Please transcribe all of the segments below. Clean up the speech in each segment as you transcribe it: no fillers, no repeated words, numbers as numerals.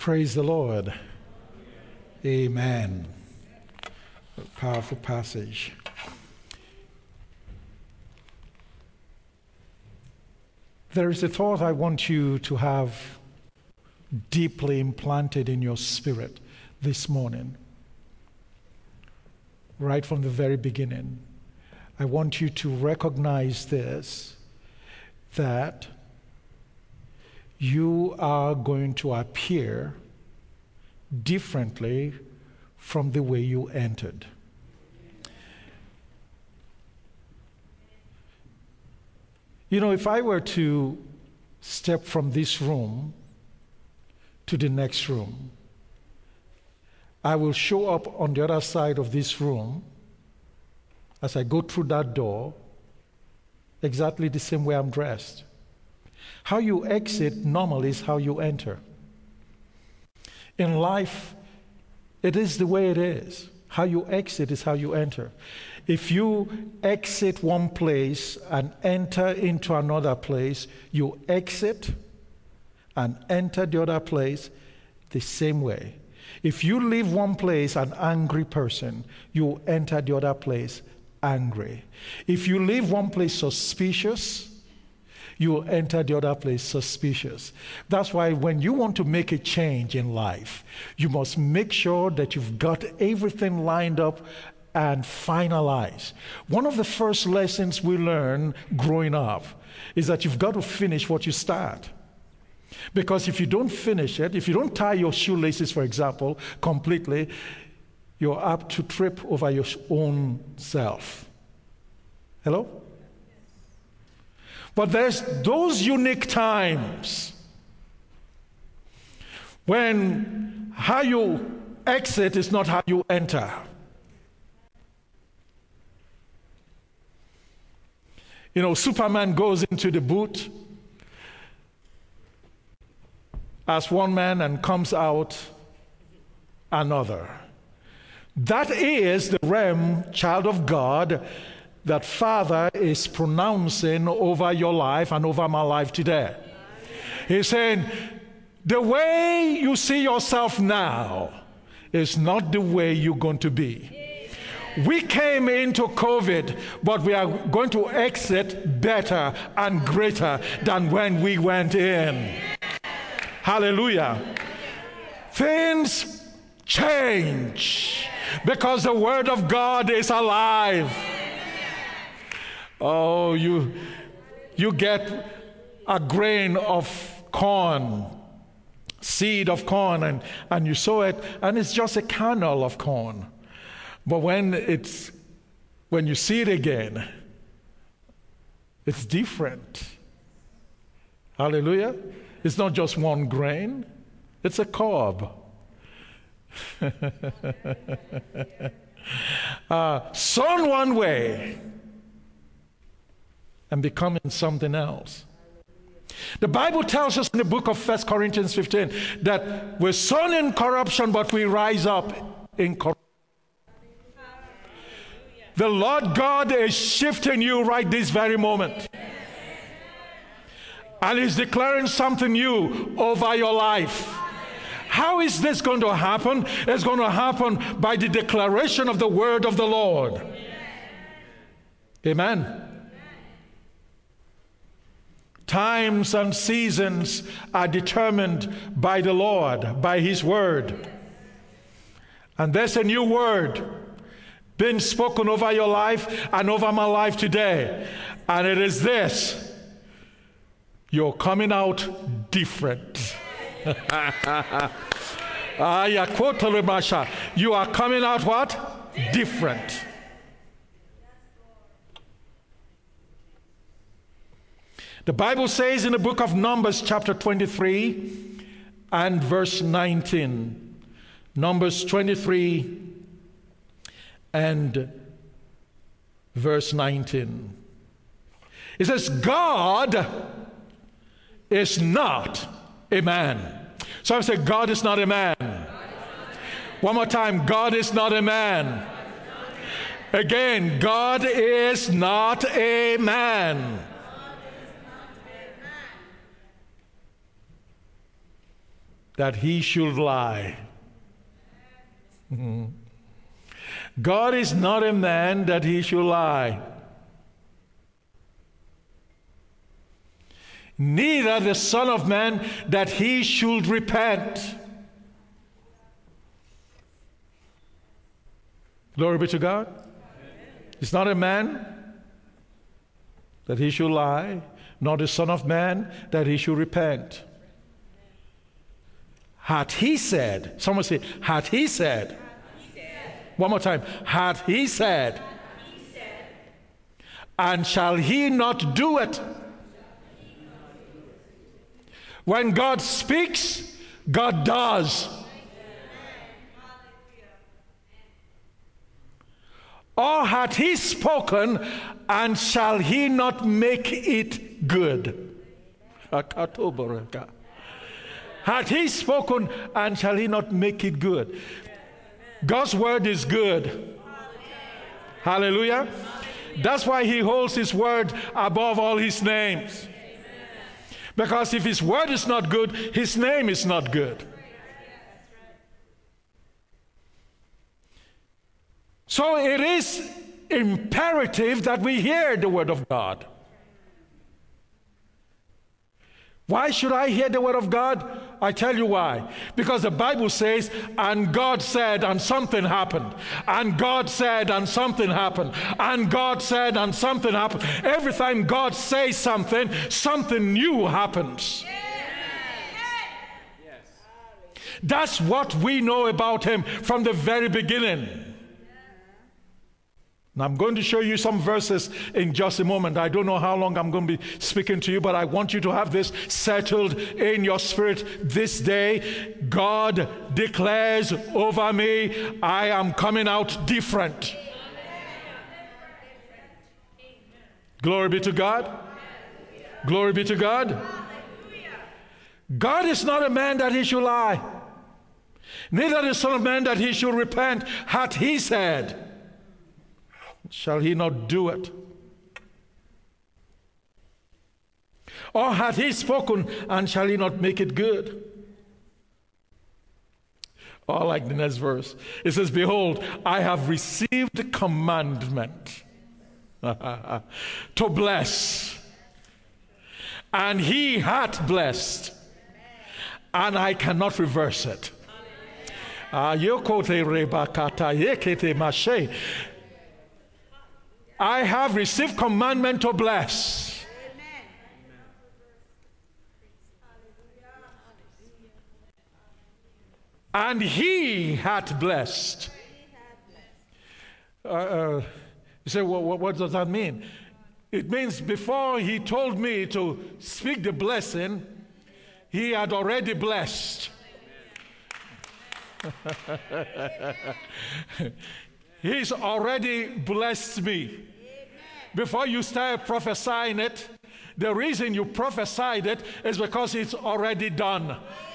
Praise the Lord. Amen. A powerful passage. There is a thought I want you to have deeply implanted in your spirit this morning. Right from the very beginning, I want you to recognize this, that you are going to appear differently from the way you entered. You know, if I were to step from this room to the next room, I will show up on the other side of this room as I go through that door exactly the same way I'm dressed. How you exit normally is how you enter. In life, it is the way it is. How you exit is how you enter. If you exit one place and enter into another place, you exit and enter the other place the same way. If you leave one place an angry person, you enter the other place angry. If you leave one place suspicious, you will enter the other place suspicious. That's why when you want to make a change in life, you must make sure that you've got everything lined up and finalized. One of the first lessons we learn growing up is that you've got to finish what you start. Because if you don't finish it, if you don't tie your shoelaces, for example, completely, you're apt to trip over your own self. Hello? But there's those unique times when how you exit is not how you enter. You know, Superman goes into the boot as one man and comes out another. That is the realm, child of God, that Father is pronouncing over your life and over my life today. He's saying, the way you see yourself now is not the way you're going to be. We came into COVID, but we are going to exit better and greater than when we went in. Hallelujah. Things change because the Word of God is alive. Oh, you get a grain of corn, seed of corn, and you sow it, and it's just a kernel of corn. But when you see it again, it's different. Hallelujah. It's not just one grain, it's a cob. Sown one way and becoming something else. The Bible tells us in the book of 1 Corinthians 15 that we're sown in corruption, but we rise up in corruption. The Lord God is shifting you right this very moment. And He's declaring something new over your life. How is this going to happen? It's going to happen by the declaration of the word of the Lord. Amen. Times and seasons are determined by the Lord, by His word. And there's a new word being spoken over your life and over my life today. And it is this: you're coming out different. You are coming out what? Different. The Bible says in the book of Numbers chapter 23 and verse 19. Numbers 23 and verse 19. It says, God is not a man. So I say, God is not a man. One more time, God is not a man. Again, God is not a man. that he should lie. God is not a man that he should lie. Neither the Son of Man that he should repent. Glory be to God. He's not a man that he should lie, nor the Son of Man that he should repent. Had he said, someone say, had he said. One more time. Had he said. And shall he not do it? When God speaks, God does. Or had he spoken, and shall he not make it good? Had he spoken, and shall he not make it good? God's word is good. Hallelujah. That's why he holds his word above all his names. Because if his word is not good, his name is not good. So it is imperative that we hear the word of God. Why should I hear the word of God? I tell you why. Because the Bible says, and God said, and something happened. And God said, and something happened. And God said, and something happened. Every time God says something, something new happens. That's what we know about him from the very beginning. Now, I'm going to show you some verses in just a moment. I don't know how long I'm going to be speaking to you, but I want you to have this settled in your spirit this day. God declares over me, I am coming out different. Glory be to God. Glory be to God. God is not a man that he should lie, neither the Son of Man that he should repent. Had he said, shall he not do it? Or had he spoken, and shall he not make it good? Or like the next verse, it says, behold, I have received commandment to bless, and he hath blessed, and I cannot reverse it. I have received commandment to bless. And he hath blessed. You say, well, what does that mean? It means before he told me to speak the blessing, he had already blessed. He's already blessed me. Before you start prophesying it, the reason you prophesied it is because it's already done.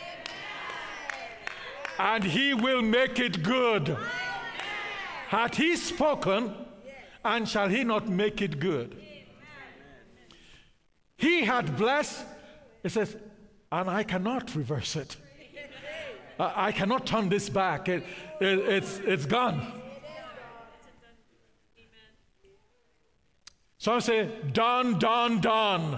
And he will make it good. Had he spoken, and shall he not make it good? He had blessed, it says, and I cannot reverse it. I cannot turn this back. It's gone. So I say, done, done, done.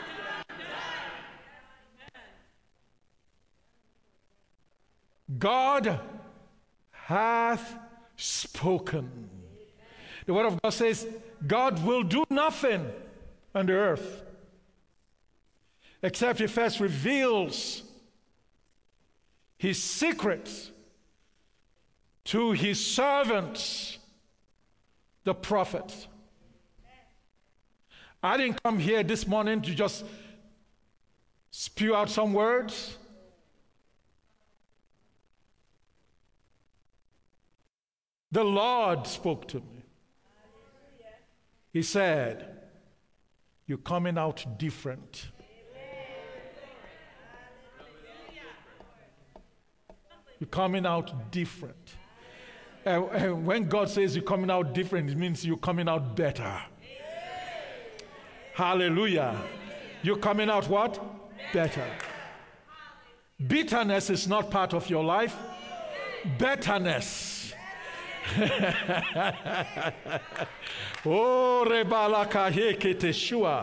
God hath spoken. The word of God says, God will do nothing on the earth except he first reveals his secrets to his servants, the prophets. I didn't come here this morning to just spew out some words. The Lord spoke to me. He said, you're coming out different. You're coming out different. And when God says you're coming out different, it means you're coming out better. Hallelujah. You're coming out what? Better. Bitterness is not part of your life. Betterness. Oh, Rebalakaheketeshua.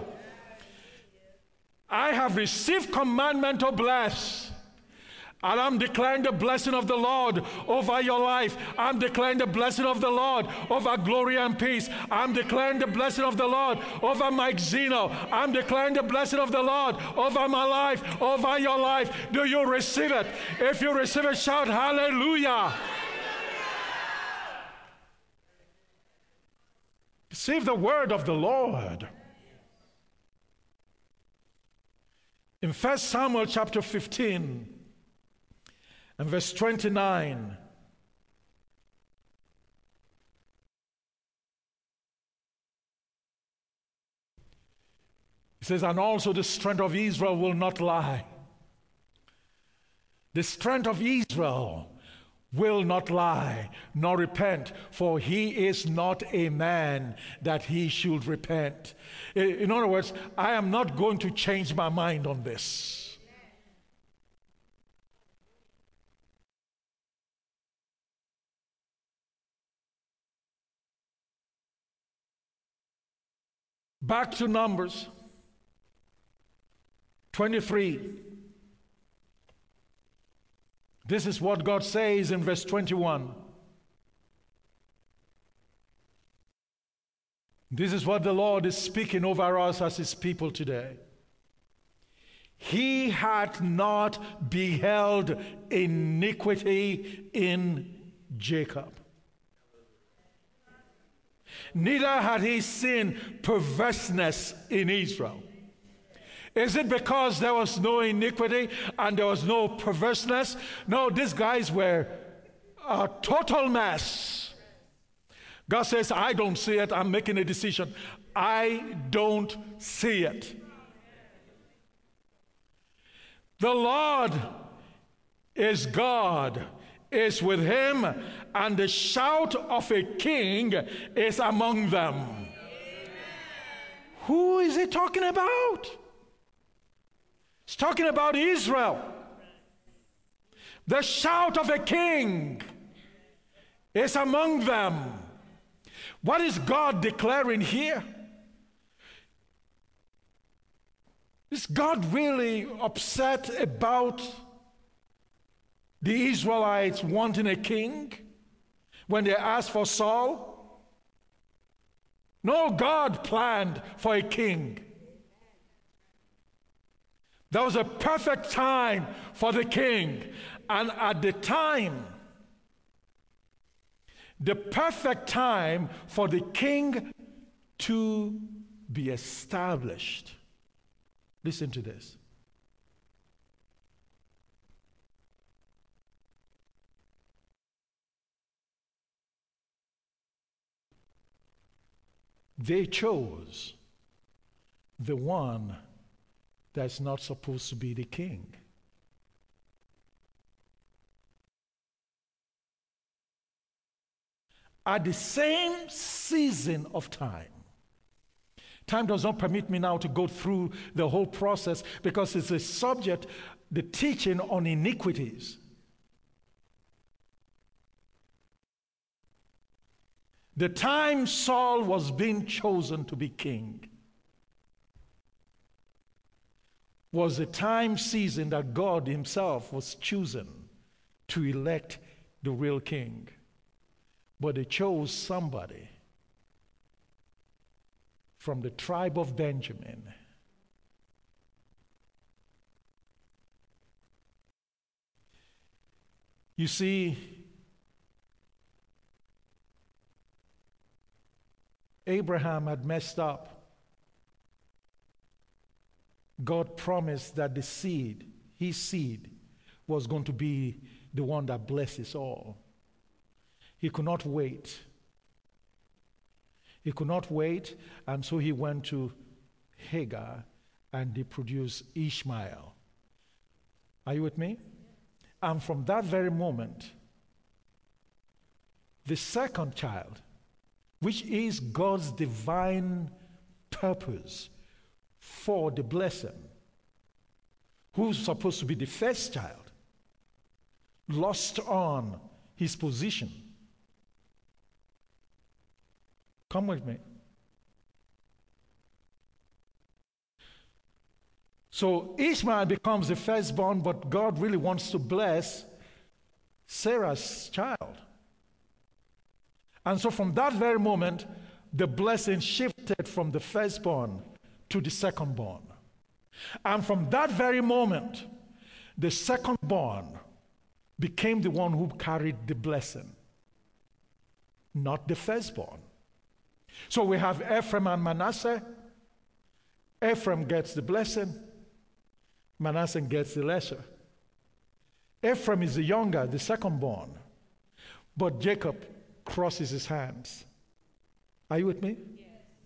I have received commandment to bless. And I'm declaring the blessing of the Lord over your life. I'm declaring the blessing of the Lord over glory and peace. I'm declaring the blessing of the Lord over Mike Zeno. I'm declaring the blessing of the Lord over my life, over your life. Do you receive it? If you receive it, shout hallelujah. Receive the word of the Lord. In 1 Samuel chapter 15, and verse 29, it says, and also the strength of Israel will not lie. The strength of Israel will not lie, nor repent, for he is not a man that he should repent. In other words, I am not going to change my mind on this. Back to Numbers 23. This is what God says in verse 21. This is what the Lord is speaking over us as his people today. He had not beheld iniquity in Jacob, neither had he seen perverseness in Israel. Is it because there was no iniquity and there was no perverseness? No, these guys were a total mess. God says, I don't see it. I'm making a decision. I don't see it. The Lord is God, is with him, and the shout of a king is among them. Amen. Who is he talking about? He's talking about Israel. The shout of a king is among them. What is God declaring here? Is God really upset about the Israelites wanting a king when they asked for Saul? No, God planned for a king. There was a perfect time for the king. And at the time, the perfect time for the king to be established. Listen to this. They chose the one that's not supposed to be the king. At the same season of time. Time does not permit me now to go through the whole process because it's a subject, the teaching on iniquities. The time Saul was being chosen to be king was a time season that God himself was choosing to elect the real king. But they chose somebody from the tribe of Benjamin. You see, Abraham had messed up. God promised that the seed, his seed, was going to be the one that blesses all. He could not wait. He could not wait, and so he went to Hagar and they produced Ishmael. Are you with me? And from that very moment, the second child, which is God's divine purpose for the blessing, who's supposed to be the first child, lost on his position. Come with me. So Ishmael becomes the firstborn, but God really wants to bless Sarah's child. And so from that very moment, the blessing shifted from the firstborn to the secondborn. And from that very moment, the secondborn became the one who carried the blessing, not the firstborn. So we have Ephraim and Manasseh. Ephraim gets the blessing. Manasseh gets the lesser. Ephraim is the younger, the secondborn. But Jacob crosses his hands. Are you with me? Yes.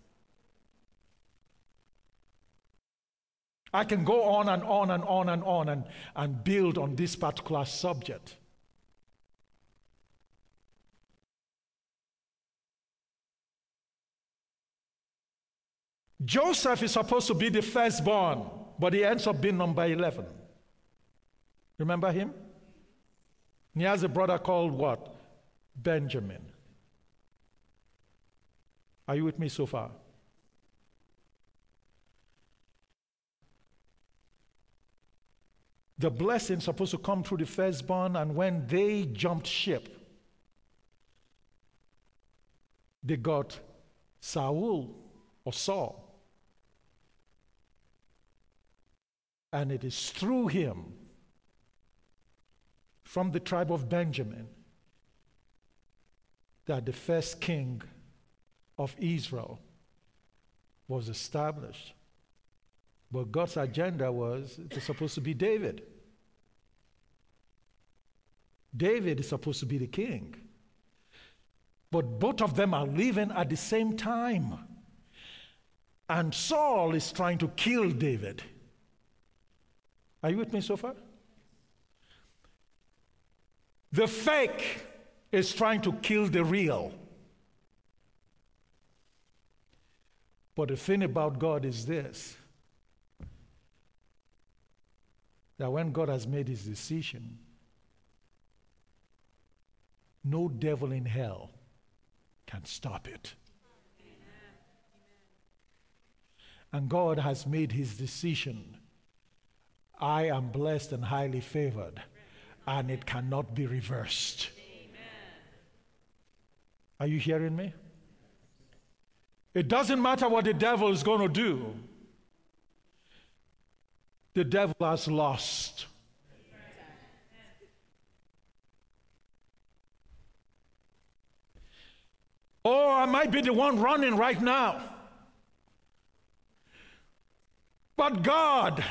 I can go on and on and on and on and build on this particular subject. Joseph is supposed to be the firstborn, but he ends up being number 11. Remember him? He has a brother called what? Benjamin. Are you with me so far? The blessing is supposed to come through the firstborn, and when they jumped ship, they got Saul. And it is through him, from the tribe of Benjamin, that the first king of Israel was established. But God's agenda was, it was supposed to be David. David is supposed to be the king. But both of them are living at the same time. And Saul is trying to kill David. Are you with me so far? The fake is trying to kill the real. But the thing about God is this, that when God has made his decision, no devil in hell can stop it. And God has made his decision. I am blessed and highly favored, and it cannot be reversed. Are you hearing me? It doesn't matter what the devil is going to do. The devil has lost. Oh, I might be the one running right now. But God,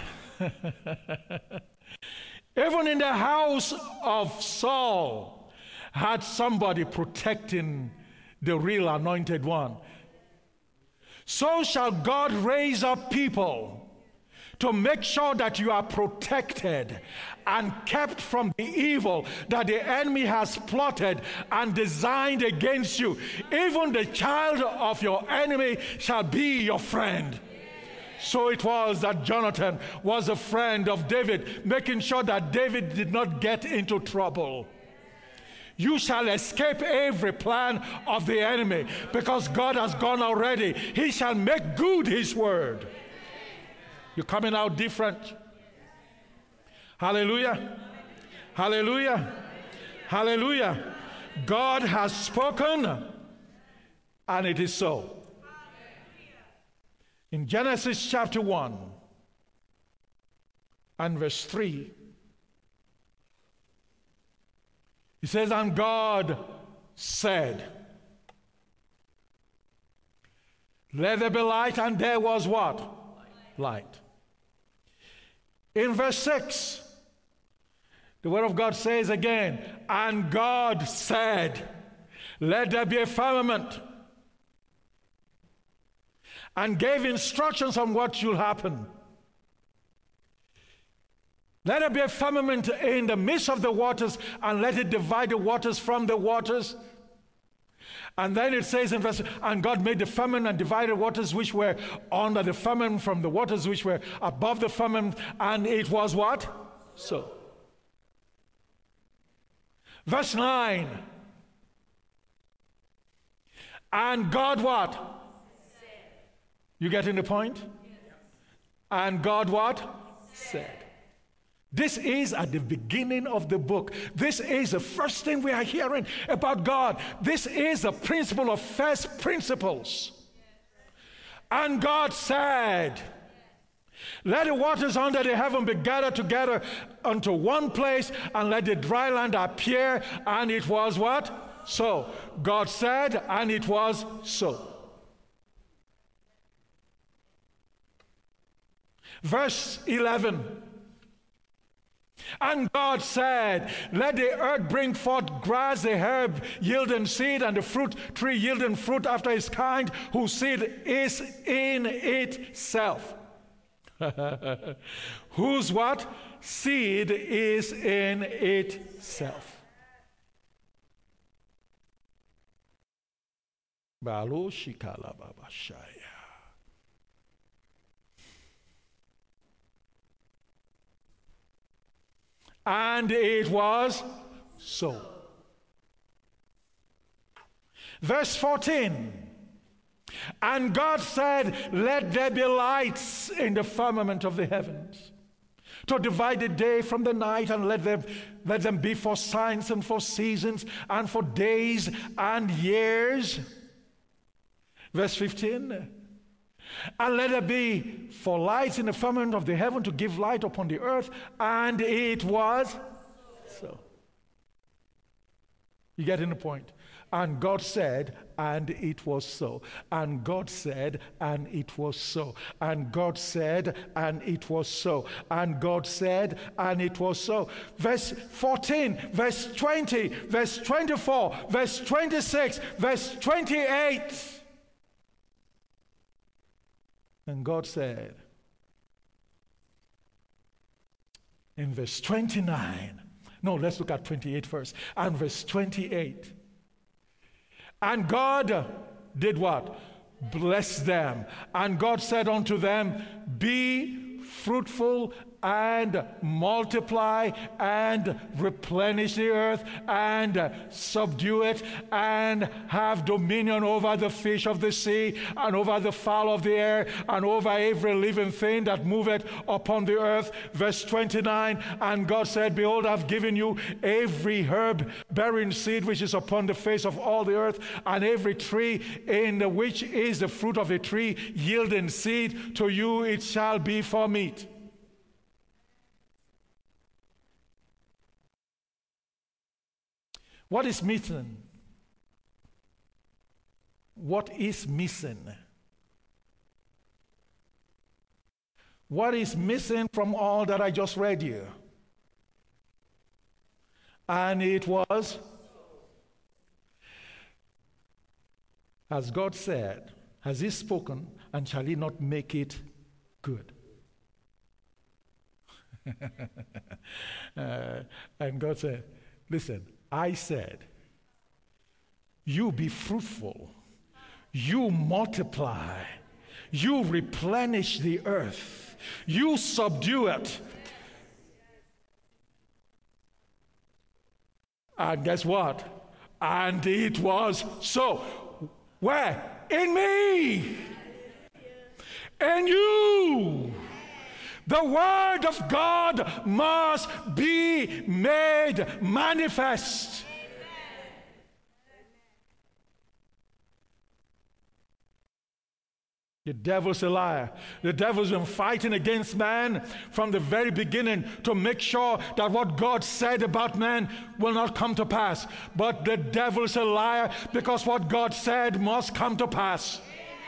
even in the house of Saul, had somebody protecting the real anointed one. So shall God raise up people to make sure that you are protected and kept from the evil that the enemy has plotted and designed against you. Even the child of your enemy shall be your friend. So it was that Jonathan was a friend of David, making sure that David did not get into trouble. You shall escape every plan of the enemy, because God has gone already. He shall make good his word. You're coming out different. Hallelujah. Hallelujah. Hallelujah. God has spoken, and it is so. In Genesis chapter 1 and verse 3, he says, and God said, let there be light, and there was what? Light. In verse 6, the word of God says again, and God said, let there be a firmament, and gave instructions on what should happen. Let there be a firmament in the midst of the waters, and let it divide the waters from the waters. And then it says in verse, and God made the firmament and divided waters which were under the firmament from the waters which were above the firmament, and it was what? So. Verse 9. And God what? Said. You getting the point? Yes. And God what? Said. This is at the beginning of the book. This is the first thing we are hearing about God. This is the principle of first principles. And God said, let the waters under the heaven be gathered together unto one place, and let the dry land appear. And it was what? So. God said, and it was so. Verse 11. And God said, let the earth bring forth grass, the herb yielding seed, and the fruit tree yielding fruit after his kind, whose seed is in itself. Whose what? Seed is in itself. And it was so. Verse 14. And God said, let there be lights in the firmament of the heavens, to divide the day from the night, and let them be for signs and for seasons and for days and years. Verse 15. And let there be for lights in the firmament of the heaven to give light upon the earth. And it was so. You getting the point? And God said, and it was so. And God said, and it was so. And God said, and it was so. And God said, and it was so. Verse 14, verse 20, verse 24, verse 26, verse 28. And God said, in verse 29, no, let's look at 28 first. And verse 28. And God did what? Bless them. And God said unto them, be fruitful and multiply and replenish the earth and subdue it and have dominion over the fish of the sea and over the fowl of the air and over every living thing that moveth upon the earth. Verse 29, and God said, behold, I have given you every herb bearing seed which is upon the face of all the earth, and every tree in which is the fruit of a tree yielding seed. To you it shall be for meat. What is missing? What is missing? What is missing from all that I just read you? And it was, as God said, has He spoken, and shall He not make it good? And God said, listen, I said, you be fruitful, you multiply, you replenish the earth, you subdue it. And guess what? And it was so. Where? In me. In you. The word of God must be made manifest. The devil's a liar. The devil's been fighting against man from the very beginning to make sure that what God said about man will not come to pass. But the devil's a liar, because what God said must come to pass.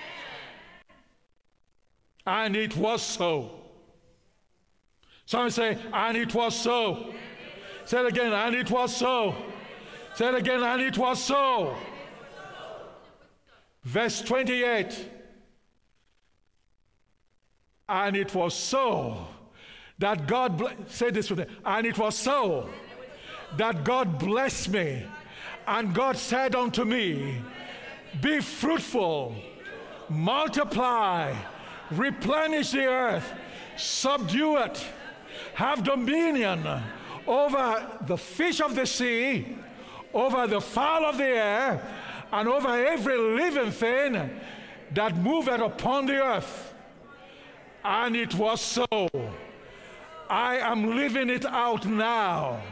And it was so. Someone say, and it was so. Say it again, and it was so. Say it again, and it was so. Verse 28. And it was so that God, say this with me, and it was so that God blessed me, and God said unto me, be fruitful, multiply, replenish the earth, subdue it, have dominion over the fish of the sea, over the fowl of the air, and over every living thing that moveth upon the earth. And it was so. I am living it out now.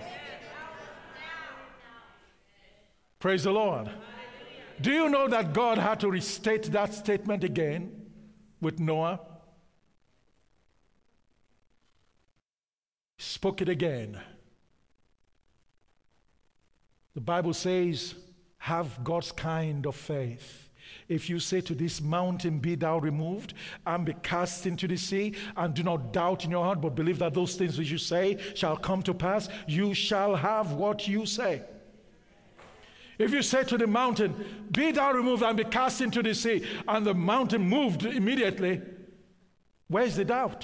Praise the Lord. Do you know that God had to restate that statement again with Noah? He spoke it again. The Bible says, have God's kind of faith. If you say to this mountain, be thou removed and be cast into the sea, and do not doubt in your heart, but believe that those things which you say shall come to pass, you shall have what you say. If you say to the mountain, be thou removed and be cast into the sea, and the mountain moved immediately, where's the doubt?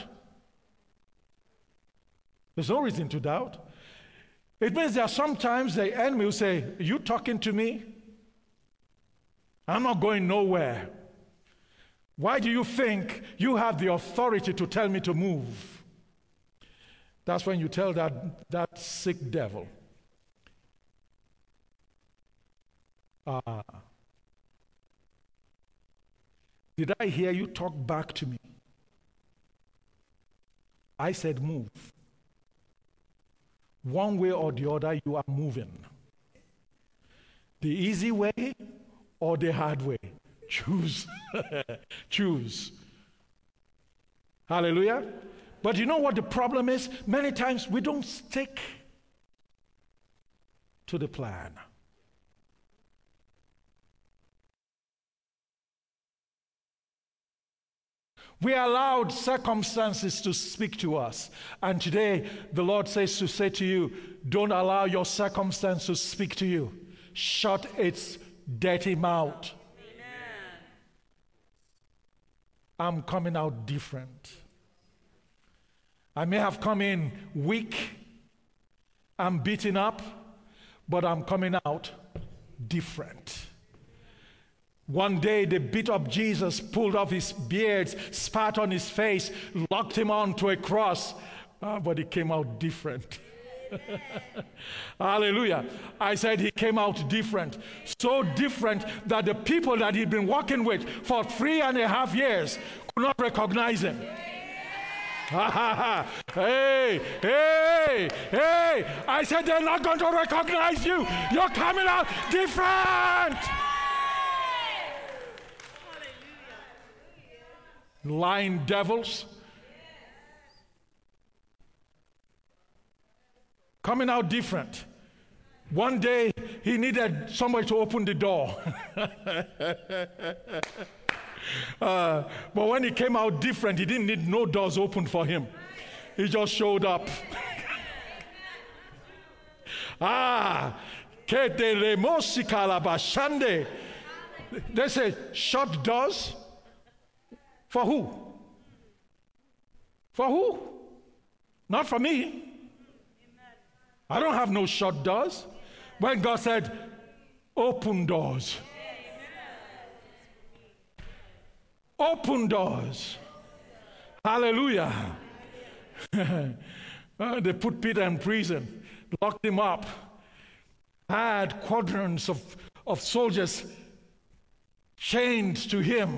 There's no reason to doubt. It means that sometimes the enemy will say, are you talking to me? I'm not going nowhere. Why do you think you have the authority to tell me to move? That's when you tell that sick devil, did I hear you talk back to me? I said move. One way or the other, you are moving. The easy way or the hard way? Choose. Choose. Hallelujah. But you know what the problem is? Many times we don't stick to the plan. We allowed circumstances to speak to us. And today, the Lord says to say to you, don't allow your circumstance to speak to you. Shut its dirty mouth. Amen. I'm coming out different. I may have come in weak and beaten up, but I'm coming out different. One day they beat up Jesus, pulled off his beard, spat on his face, locked him onto a cross, but he came out different. Hallelujah. I said he came out different. So different that the people that he'd been working with for 3.5 years could not recognize him. Hey, hey, hey. I said they're not going to recognize you. You're coming out different. Lying devils. Coming out different. One day he needed somebody to open the door. But when he came out different, he didn't need no doors open for him. He just showed up. They say, shut doors? For who? For who? Not for me. I don't have no shut doors. When God said, open doors. Open doors. Hallelujah. They put Peter in prison, locked him up, had quadrants of soldiers chained to him.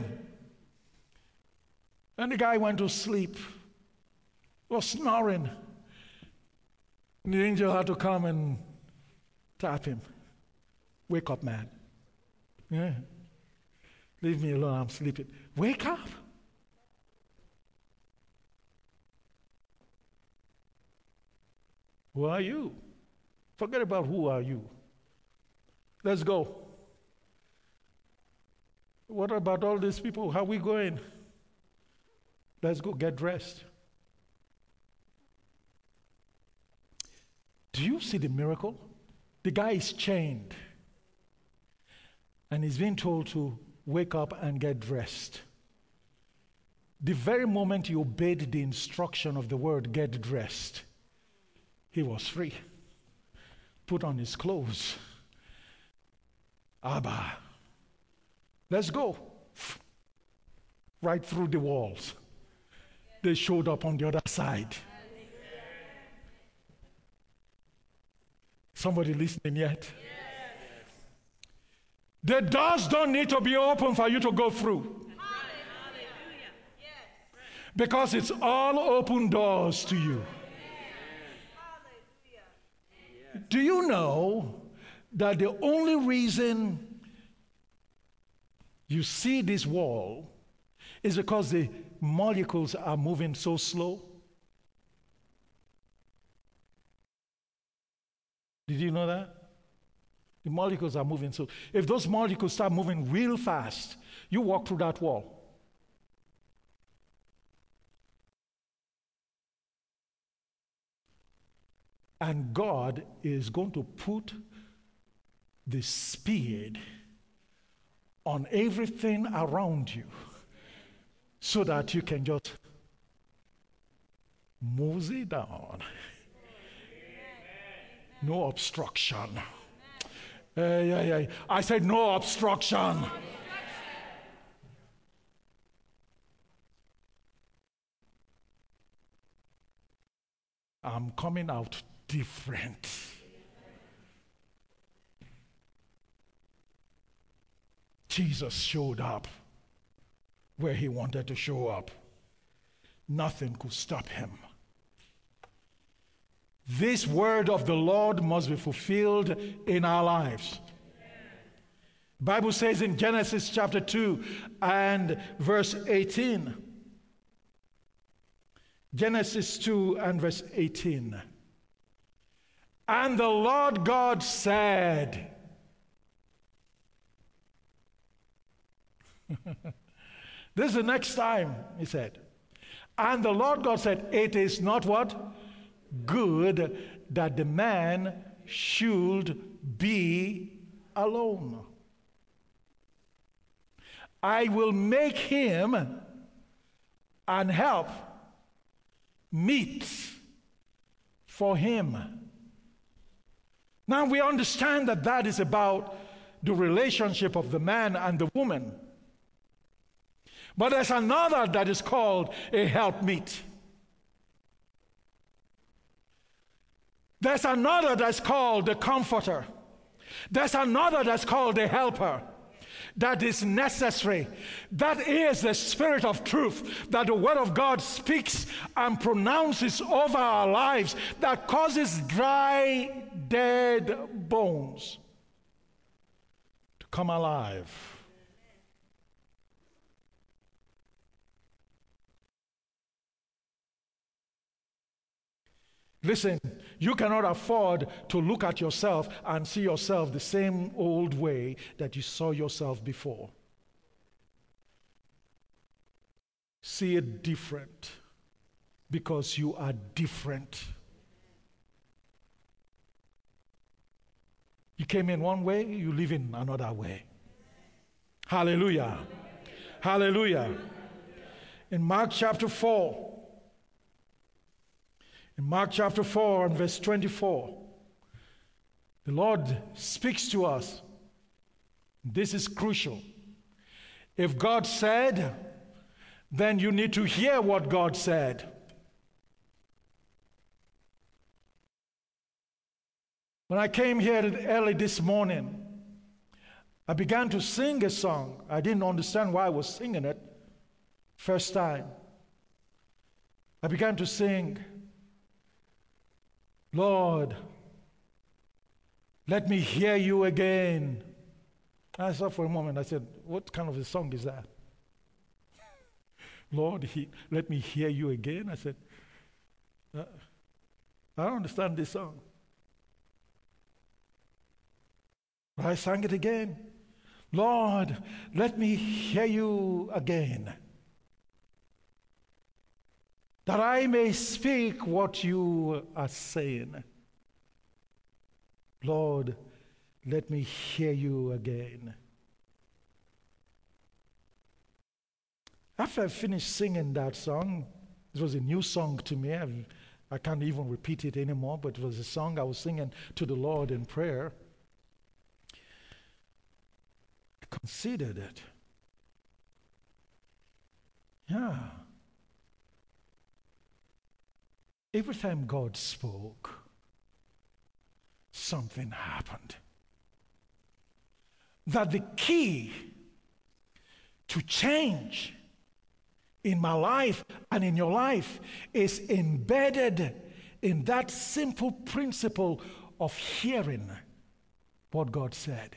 And the guy went to sleep, was snoring. And the angel had to come and tap him. Wake up, man. Yeah. Leave me alone, I'm sleeping. Wake up. Who are you? Forget about who are you. Let's go. What about all these people? How are we going? Let's go get dressed. Do you see the miracle? The guy is chained. And he's being told to wake up and get dressed. The very moment he obeyed the instruction of the word, get dressed, he was free. Put on his clothes. Abba, let's go. Right through the walls. They showed up on the other side. Somebody listening yet? The doors don't need to be open for you to go through. Because it's all open doors to you. Do you know that the only reason you see this wall is because the molecules are moving so slow? Did you know that? The molecules are moving so. If those molecules start moving real fast, you walk through that wall. And God is going to put the speed on everything around you so that you can just mosey down. No obstruction. I said no obstruction. I'm coming out different. Jesus showed up where he wanted to show up. Nothing could stop him. This word of the Lord must be fulfilled in our lives. The Bible says in Genesis chapter 2 and verse 18. Genesis 2 and verse 18. And the Lord God said, this is the next time, he said. And the Lord God said, it is not what? Good that the man should be alone. I will make him and help meet for him. Now we understand that that is about the relationship of the man and the woman. But there's another that is called a helpmeet. There's another that's called the comforter. There's another that's called the helper. That is necessary. That is the Spirit of truth that the Word of God speaks and pronounces over our lives, that causes dry, dead bones to come alive. Listen, you cannot afford to look at yourself and see yourself the same old way that you saw yourself before. See it different, because you are different. You came in one way, you live in another way. Hallelujah. Hallelujah. In Mark chapter 4, in Mark chapter 4 and verse 24, the Lord speaks to us. This is crucial. If God said, then you need to hear what God said. When I came here early this morning, I began to sing a song. I didn't understand why I was singing it first time. I began to sing, Lord, let me hear you again. I thought for a moment, I said, what kind of a song is that? Lord, let me hear you again. I said, I don't understand this song. But I sang it again. Lord, let me hear you again, that I may speak what you are saying. Lord, let me hear you again. After I finished singing that song, it was a new song to me. I can't even repeat it anymore, but it was a song I was singing to the Lord in prayer. I considered it. Yeah. Every time God spoke, something happened. That the key to change in my life and in your life is embedded in that simple principle of hearing what God said.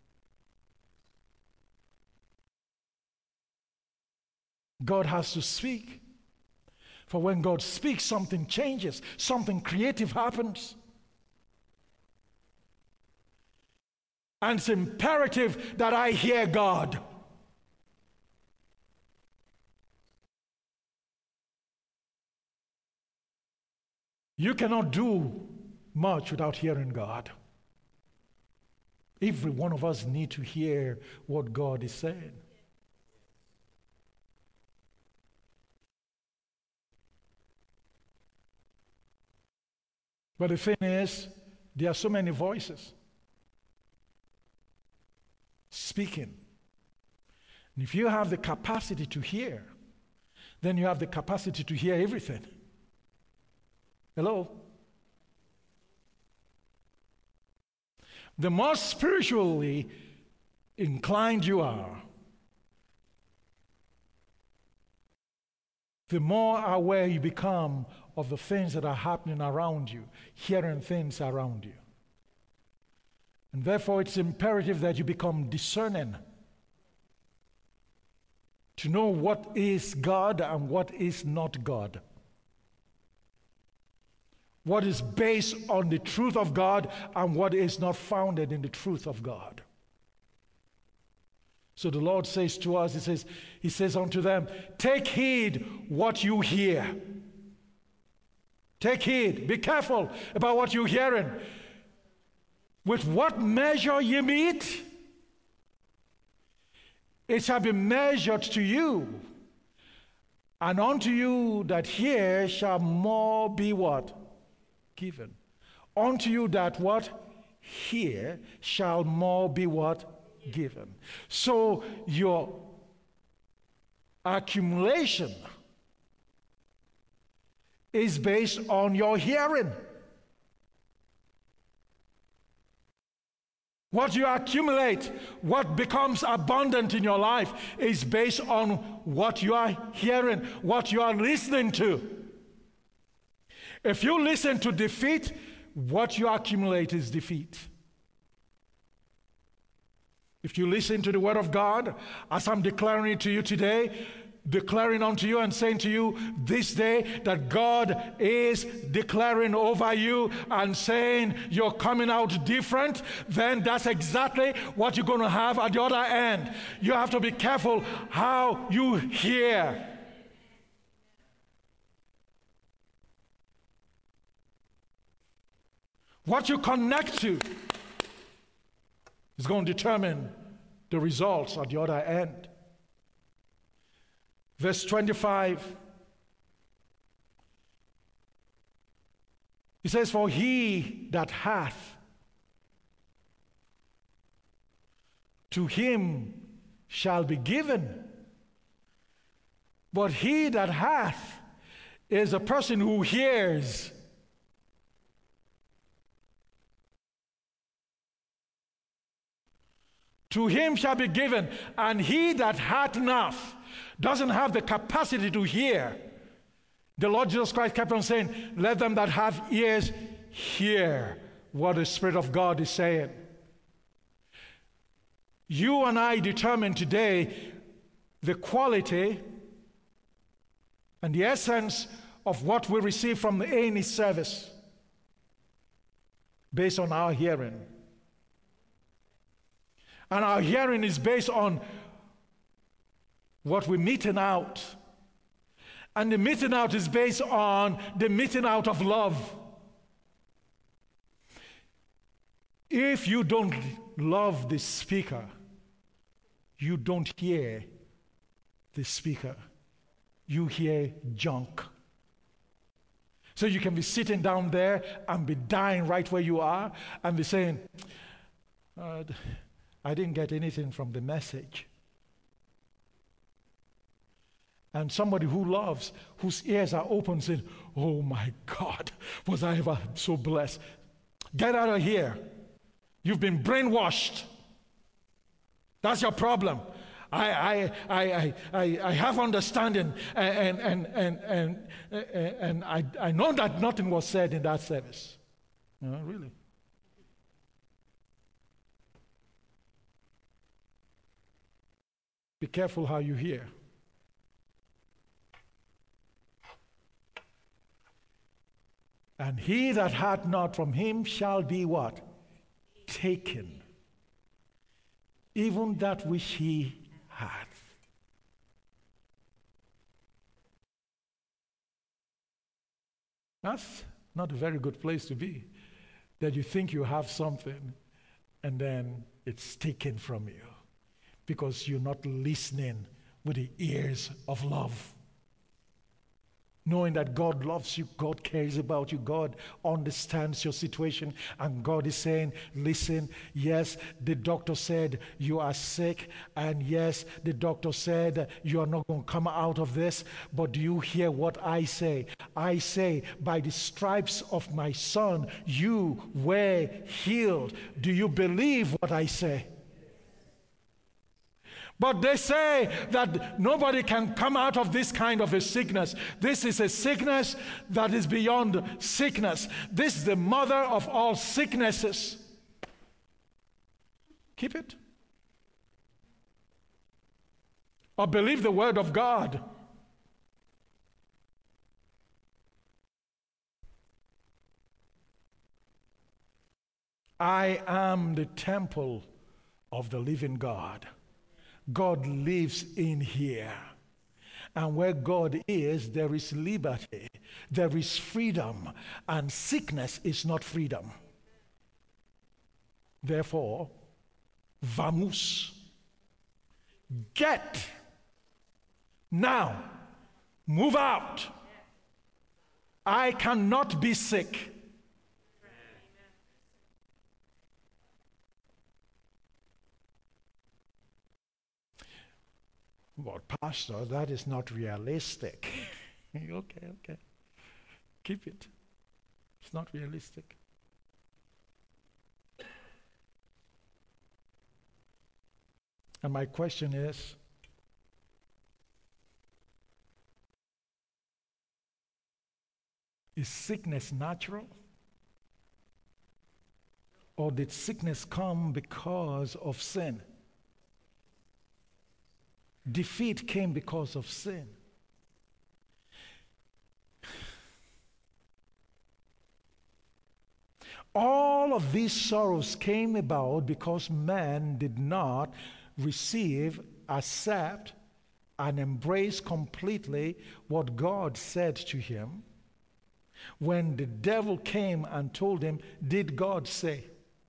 God has to speak. For when God speaks, something changes, something creative happens. And it's imperative that I hear God. You cannot do much without hearing God. Every one of us need to hear what God is saying. But the thing is, there are so many voices speaking. And if you have the capacity to hear, then you have the capacity to hear everything. Hello? The more spiritually inclined you are, the more aware you become of the things that are happening around you, hearing things around you. And therefore, it's imperative that you become discerning to know what is God and what is not God. What is based on the truth of God and what is not founded in the truth of God. So the Lord says to us, He says unto them, take heed what you hear. Take heed. Be careful about what you're hearing. With what measure ye meet, it shall be measured to you. And unto you that hear shall more be what? Given. Unto you that what? Hear shall more be what? Given. So your accumulation is based on your hearing. What you accumulate, what becomes abundant in your life is based on what you are hearing, what you are listening to. If you listen to defeat, what you accumulate is defeat. If you listen to the word of God, as I'm declaring it to you today, declaring unto you and saying to you this day that God is declaring over you and saying you're coming out different, then that's exactly what you're going to have at the other end. You have to be careful how you hear. What you connect to is going to determine the results at the other end. Verse 25. He says, for he that hath, to him shall be given. But he that hath is a person who hears. To him shall be given, and he that hath not, doesn't have the capacity to hear. The Lord Jesus Christ kept on saying, let them that have ears hear what the Spirit of God is saying. You and I determine today the quality and the essence of what we receive from the A&E service based on our hearing. And our hearing is based on what we're meting out. And the meting out is based on the meting out of love. If you don't love the speaker, you don't hear the speaker. You hear junk. So you can be sitting down there and be dying right where you are and be saying, I didn't get anything from the message. And somebody who loves, whose ears are open, saying, oh my God, was I ever so blessed? Get out of here. You've been brainwashed. That's your problem. I have understanding, and I know that nothing was said in that service. No, really. Be careful how you hear. And he that hath not from him shall be what? Taken. Even that which he hath. That's not a very good place to be. That you think you have something and then it's taken from you because you're not listening with the ears of love. Knowing that God loves you, God cares about you, God understands your situation, and God is saying, listen, yes, the doctor said you are sick, and yes, the doctor said you are not going to come out of this, but do you hear what I say? I say, by the stripes of my son, you were healed. Do you believe what I say? But they say that nobody can come out of this kind of a sickness. This is a sickness that is beyond sickness. This is the mother of all sicknesses. Keep it. Or believe the word of God. I am the temple of the living God. God lives in here. And where God is, there is liberty. There is freedom. And sickness is not freedom. Therefore, vamos. Get. Now. Move out. I cannot be sick. Well, Pastor, that is not realistic. Okay. Keep it. It's not realistic. And my question is, is sickness natural? Or did sickness come because of sin? Defeat came because of sin. All of these sorrows came about because man did not receive, accept, and embrace completely what God said to him. When the devil came and told him, did God say?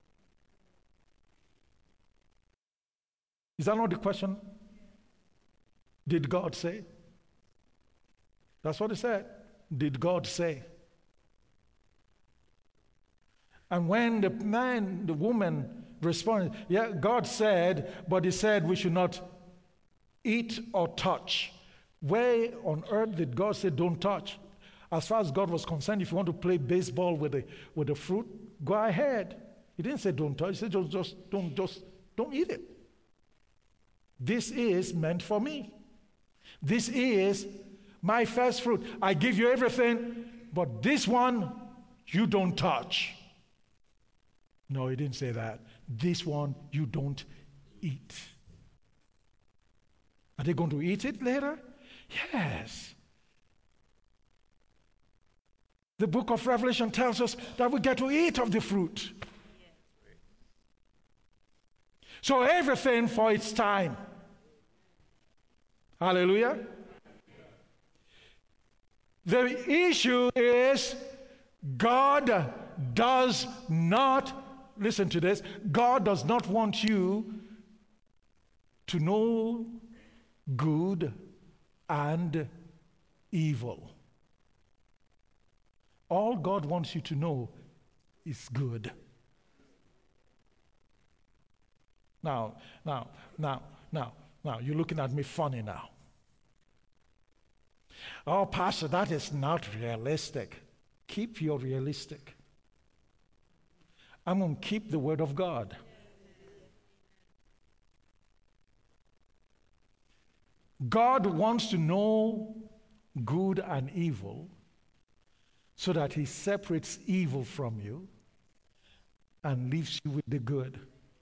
Is that not the question? Did God say? That's what he said. Did God say? And when the woman responded, yeah, God said, but he said we should not eat or touch. Where on earth did God say don't touch? As far as God was concerned, if you want to play baseball with the fruit, go ahead. He didn't say don't touch. He said don't eat it. This is meant for me. This is my first fruit. I give you everything, but this one you don't touch. No, he didn't say that. This one you don't eat. Are they going to eat it later? Yes. The book of Revelation tells us that we get to eat of the fruit. So everything for its time. Hallelujah. The issue is God does not, listen to this, God does not want you to know good and evil. All God wants you to know is good. Now, you're looking at me funny now. Oh, Pastor, that is not realistic. Keep your realistic. I'm going to keep the word of God. God wants to know good and evil so that he separates evil from you and leaves you with the good.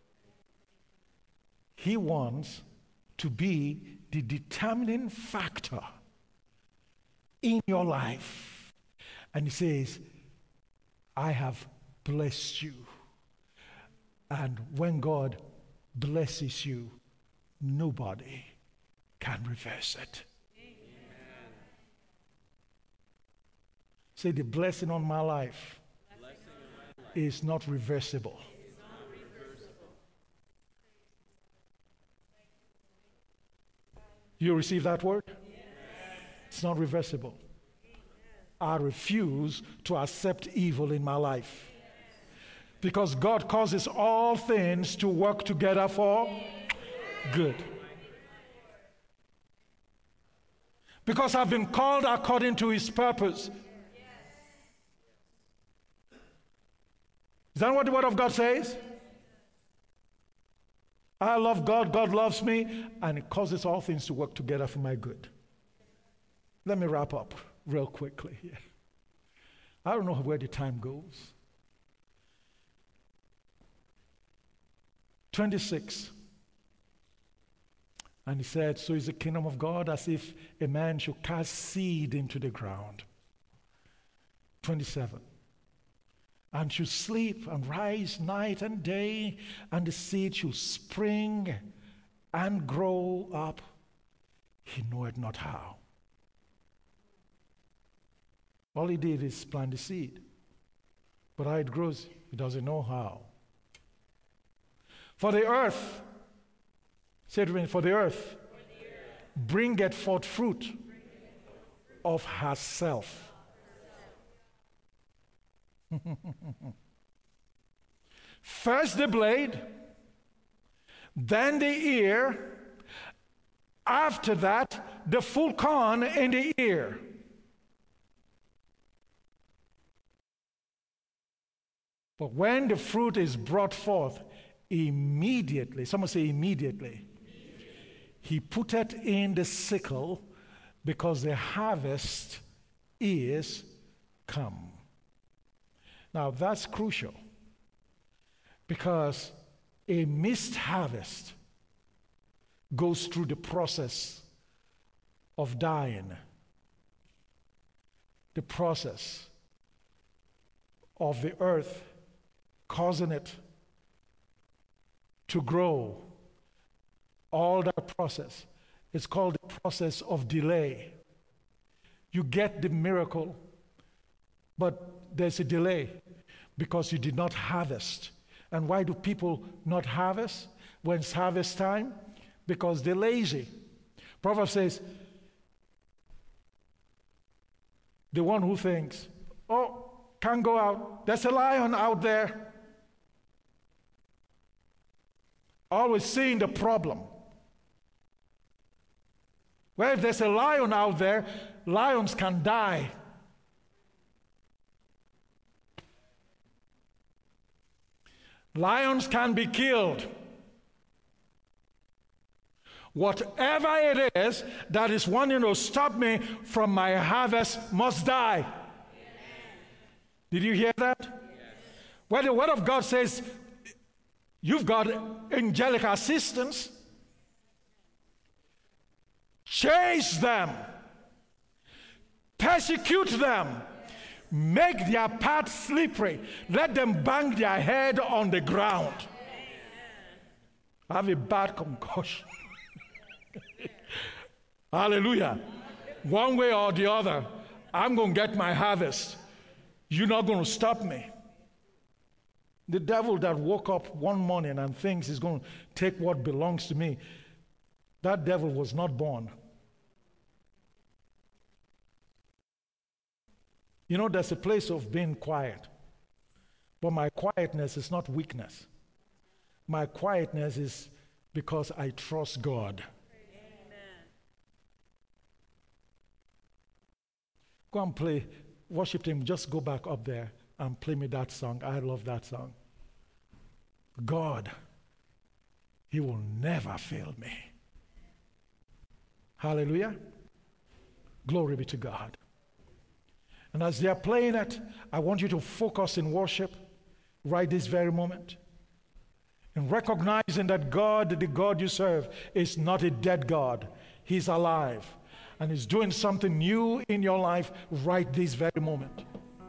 He wants to be the determining factor in your life. And he says, I have blessed you. And when God blesses you, nobody can reverse it. Amen. Say, the blessing on my life is not reversible. You receive that word? Yes. It's not reversible. I refuse to accept evil in my life. Because God causes all things to work together for good. Because I've been called according to his purpose. Is that what the word of God says? I love God, God loves me, and it causes all things to work together for my good. Let me wrap up real quickly here. I don't know where the time goes. 26. And he said, so is the kingdom of God as if a man should cast seed into the ground. 27. And should sleep and rise night and day, and the seed should spring and grow up. He knoweth not how. All he did is plant the seed. But how it grows, he doesn't know how. For the earth, say it with me, for the earth bringeth forth fruit of herself. First the blade, then the ear, after that the full corn in the ear. But when the fruit is brought forth, immediately, someone say immediately, he putteth in the sickle, because the harvest is come. Now that's crucial, because a missed harvest goes through the process of dying, the process of the earth causing it to grow. All that process is called the process of delay. You get the miracle, but there's a delay because you did not harvest. And why do people not harvest when it's harvest time? Because they're lazy. Proverbs says, the one who thinks, oh, can't go out, there's a lion out there. Always seeing the problem. Well, if there's a lion out there, lions can die. Lions can be killed. Whatever it is that is wanting to stop me from my harvest must die. Yes. Did you hear that? Yes. Well, the word of God says you've got angelic assistance. Chase them. Persecute them. Make their path slippery. Let them bang their head on the ground. I have a bad concussion. Hallelujah. One way or the other, I'm going to get my harvest. You're not going to stop me. The devil that woke up one morning and thinks he's going to take what belongs to me, that devil was not born. You know, there's a place of being quiet. But my quietness is not weakness. My quietness is because I trust God. Amen. Go and play, worship him. Just go back up there and play me that song. I love that song. God, He will never fail me. Hallelujah. Glory be to God. And as they are playing it, I want you to focus in worship right this very moment. And recognizing that God, the God you serve, is not a dead God. He's alive. And He's doing something new in your life right this very moment.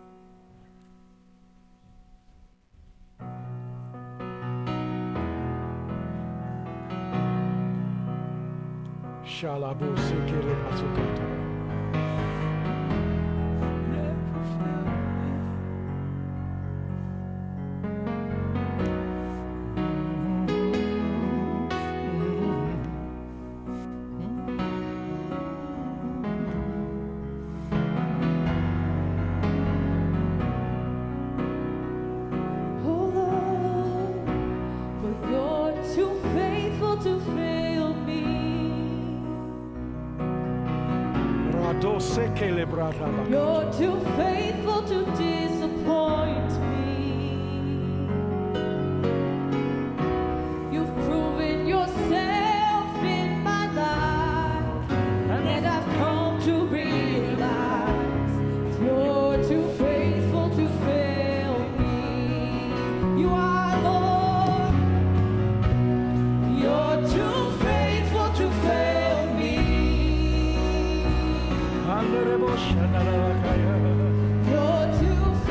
You're too faithful to disappoint me. You've proven yourself in my life, and I've come to realize you're too faithful to fail me. You are, Lord. You're too faithful to fail me. You're too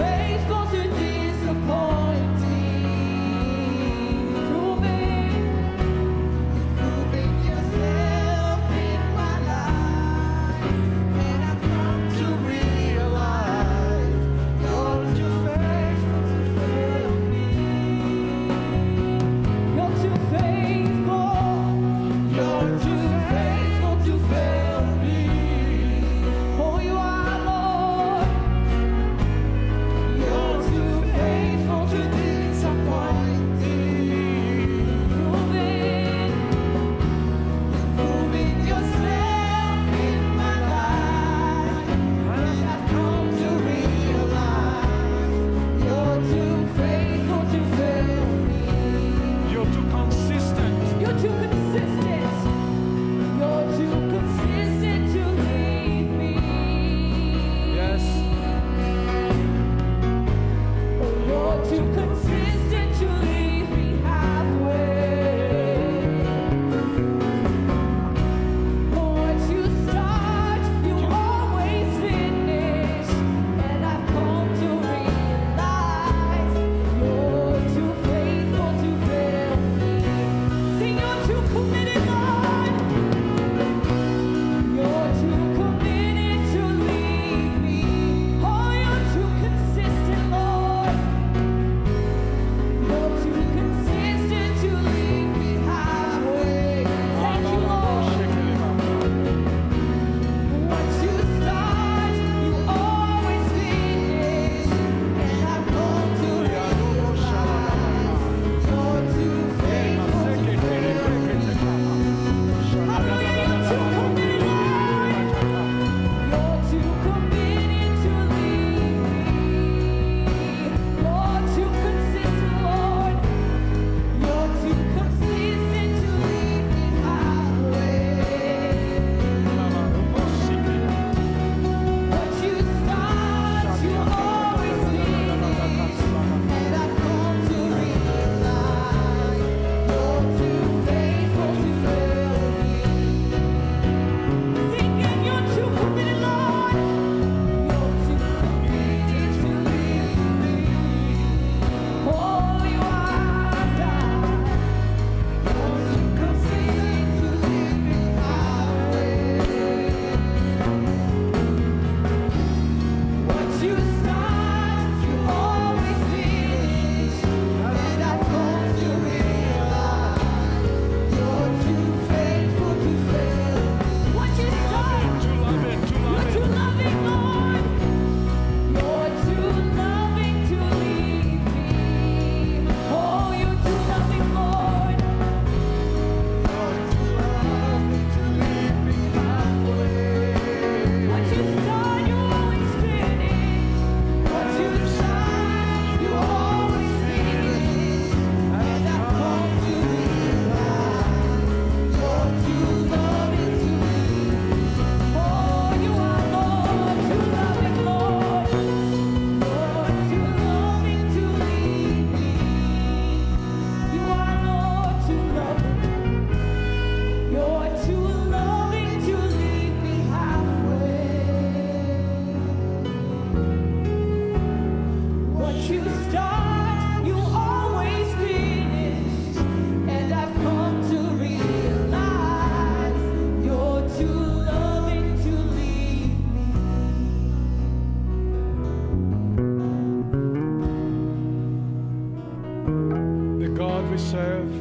God we serve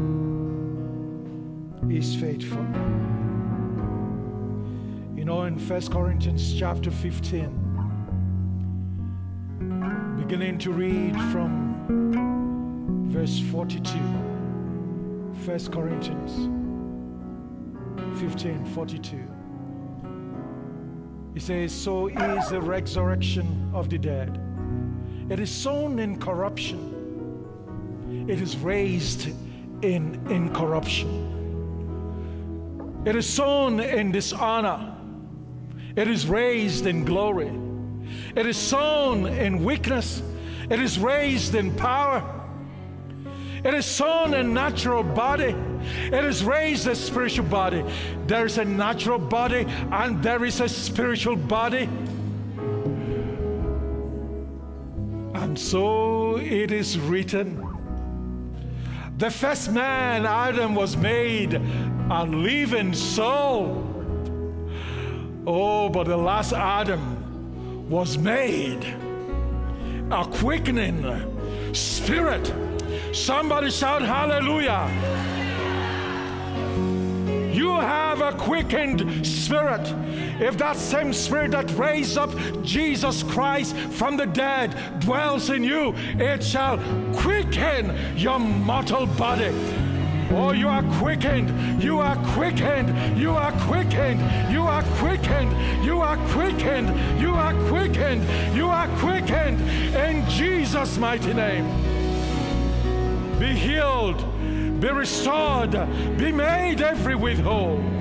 is faithful. You know, in 1 Corinthians chapter 15, beginning to read from verse 42. 1 Corinthians 15:42. It says, so is the resurrection of the dead. It is sown in corruption. It is raised in incorruption. It is sown in dishonor. It is raised in glory. It is sown in weakness. It is raised in power. It is sown in natural body. It is raised a spiritual body. There is a natural body and there is a spiritual body. And so it is written, the first man, Adam, was made a living soul. Oh, but the last Adam was made a quickening spirit. Somebody shout hallelujah. You have a quickened spirit. If that same spirit that raised up Jesus Christ from the dead dwells in you, it shall quicken your mortal body. Oh, you are quickened. You are quickened. You are quickened. You are quickened. You are quickened. You are quickened. You are quickened in Jesus' mighty name. Be healed. Be restored. Be made every whit whole.